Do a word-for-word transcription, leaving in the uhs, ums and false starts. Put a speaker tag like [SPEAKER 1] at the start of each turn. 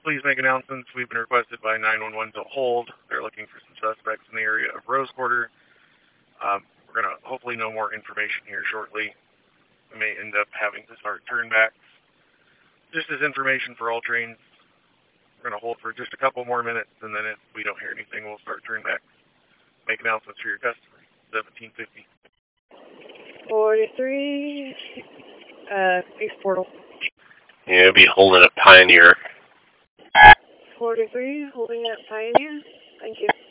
[SPEAKER 1] please make announcements. We've been requested by nine one one to hold. They're looking for some suspects in the area of Rose Quarter. Um, we're going to hopefully know more information here shortly. We may end up having to start turnbacks. Just as information for all trains, we're going to hold for just a couple more minutes, and then if we don't hear anything, we'll start turnbacks. Make announcements for your customers. seventeen fifty.
[SPEAKER 2] forty-three, uh, East Portal.
[SPEAKER 3] Yeah, it'll be holding at Pioneer.
[SPEAKER 2] forty-three, holding at Pioneer. Thank you.